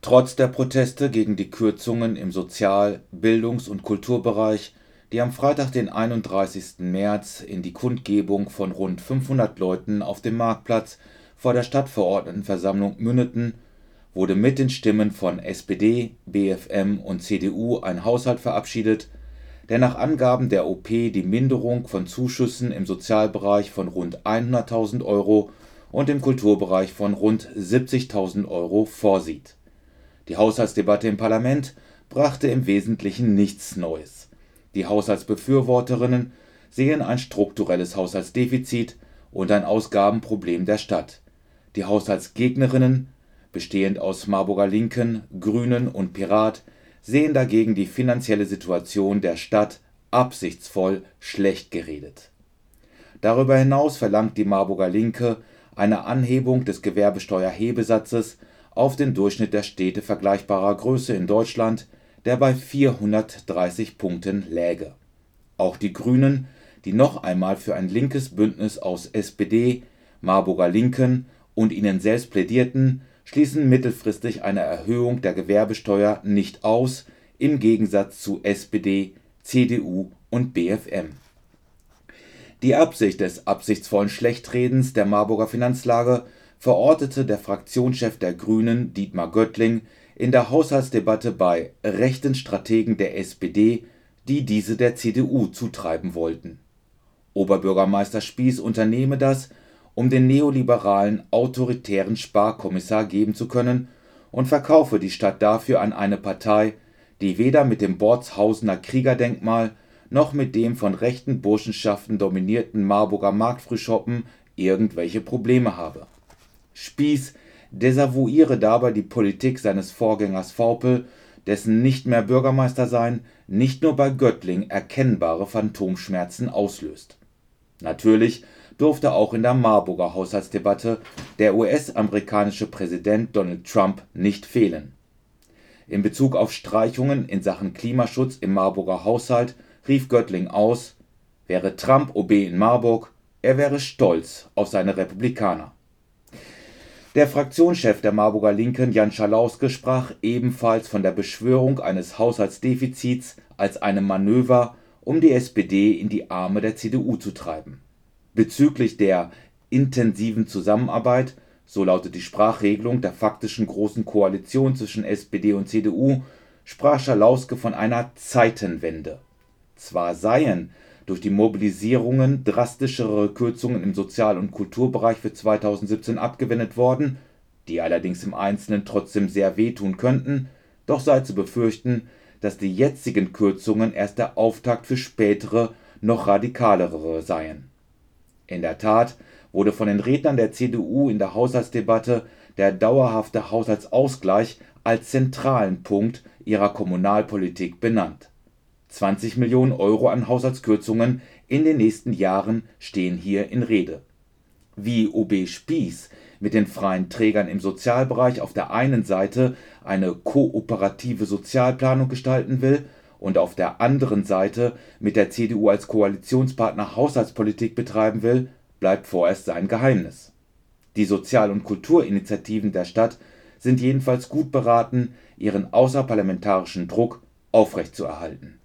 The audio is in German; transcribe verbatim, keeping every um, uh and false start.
Trotz der Proteste gegen die Kürzungen im Sozial-, Bildungs- und Kulturbereich, die am Freitag, den einunddreißigsten März, in die Kundgebung von rund fünfhundert Leuten auf dem Marktplatz vor der Stadtverordnetenversammlung mündeten, wurde mit den Stimmen von S P D, B F M und C D U ein Haushalt verabschiedet, der nach Angaben der O P die Minderung von Zuschüssen im Sozialbereich von rund hunderttausend Euro und im Kulturbereich von rund siebzigtausend Euro vorsieht. Die Haushaltsdebatte im Parlament brachte im Wesentlichen nichts Neues. Die Haushaltsbefürworterinnen sehen ein strukturelles Haushaltsdefizit und ein Ausgabenproblem der Stadt. Die Haushaltsgegnerinnen, bestehend aus Marburger Linken, Grünen und Pirat, sehen dagegen die finanzielle Situation der Stadt absichtsvoll schlecht geredet. Darüber hinaus verlangt die Marburger Linke eine Anhebung des Gewerbesteuerhebesatzes auf den Durchschnitt der Städte vergleichbarer Größe in Deutschland, der bei vierhundertdreißig Punkten läge. Auch die Grünen, die noch einmal für ein linkes Bündnis aus S P D, Marburger Linken und ihnen selbst plädierten, schließen mittelfristig eine Erhöhung der Gewerbesteuer nicht aus, im Gegensatz zu S P D, C D U und B F M. Die Absicht des absichtsvollen Schlechtredens der Marburger Finanzlage verortete der Fraktionschef der Grünen, Dietmar Göttling, in der Haushaltsdebatte bei „ rechten Strategen der S P D, die diese der C D U zutreiben wollten “. Oberbürgermeister Spieß unternehme das, um den neoliberalen, autoritären Sparkommissar geben zu können, und verkaufe die Stadt dafür an eine Partei, die weder mit dem Bordshausener Kriegerdenkmal noch mit dem von rechten Burschenschaften dominierten Marburger Marktfrühschoppen irgendwelche Probleme habe. Spieß desavouiere dabei die Politik seines Vorgängers Vaupel, dessen nicht mehr Bürgermeister sein nicht nur bei Göttling erkennbare Phantomschmerzen auslöst. Natürlich durfte auch in der Marburger Haushaltsdebatte der U S-amerikanische Präsident Donald Trump nicht fehlen. In Bezug auf Streichungen in Sachen Klimaschutz im Marburger Haushalt rief Göttling aus: „ Wäre Trump O B in Marburg, er wäre stolz auf seine Republikaner. “Der Fraktionschef der Marburger Linken, Jan Schalauske, sprach ebenfalls von der Beschwörung eines Haushaltsdefizits als einem Manöver, um die S P D in die Arme der C D U zu treiben. Bezüglich der „ intensiven Zusammenarbeit “, so lautet die Sprachregelung der faktischen Großen Koalition zwischen S P D und C D U, sprach Schalauske von einer „ Zeitenwende “. Zwar seien durch die Mobilisierungen drastischere Kürzungen im Sozial- und Kulturbereich für zweitausendsiebzehn abgewendet worden, die allerdings im Einzelnen trotzdem sehr wehtun könnten, doch sei zu befürchten, dass die jetzigen Kürzungen erst der Auftakt für spätere, noch radikalere seien. In der Tat wurde von den Rednern der C D U in der Haushaltsdebatte der dauerhafte Haushaltsausgleich als zentralen Punkt ihrer Kommunalpolitik benannt. zwanzig Millionen Euro an Haushaltskürzungen in den nächsten Jahren stehen hier in Rede. Wie O B Spieß mit den freien Trägern im Sozialbereich auf der einen Seite eine kooperative Sozialplanung gestalten will und auf der anderen Seite mit der C D U als Koalitionspartner Haushaltspolitik betreiben will, bleibt vorerst sein Geheimnis. Die Sozial- und Kulturinitiativen der Stadt sind jedenfalls gut beraten, ihren außerparlamentarischen Druck aufrechtzuerhalten